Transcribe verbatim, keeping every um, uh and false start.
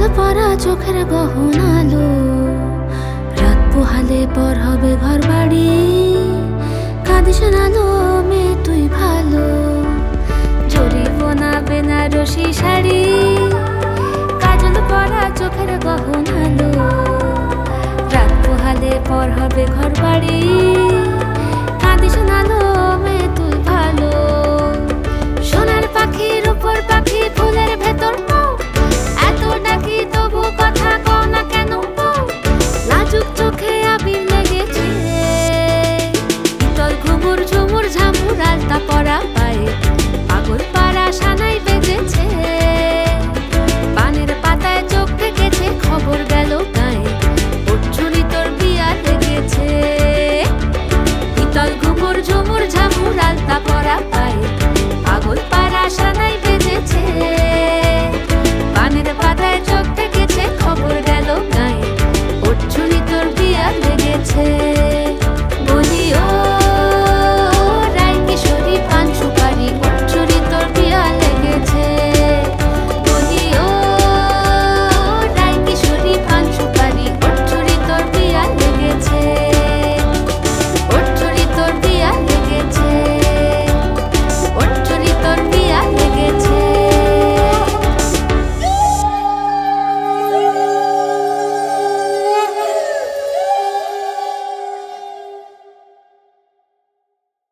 পরা চোখের গহনালো, রাত পোহালে পর হবে ঘর বাড়ি। কাঁদিস না লো মেয়ে তুই ভালো, জরিব না বেনারসি শাড়ি। কাজল পরা চোখের গহনালো, রাত পোহালে পর হবে ঘর বাড়ি। কাঁদিস না লো মেয়ে তুই ভালো, সোনার পাখির উপর পাখি ফুলের ভেতর পাও। এত ডাকি তবু কথা কও না কেন পাও, লাজুক চোখে আবির লেগেছে। শীতল ঘুমুর ঝুমুর ঝামুর আলতা পরা পায়ে, পাগল পাড়া সানাই বেজেছে। পানের পাতায় চোখ থেকেছে, খবর গেল গায়ে, ওঠুনি তোর বিয়া লেগেছে। শীতল ঘুমুর ঝুমুর ঝামুর আলতা পরা পায়ে, পাগল পাড়া সানাই বেজেছে। পানের পাতায় চোখ থেকেছে, খবর গেল গায়ে, ওঠুনি তোর বিয়া লেগেছে।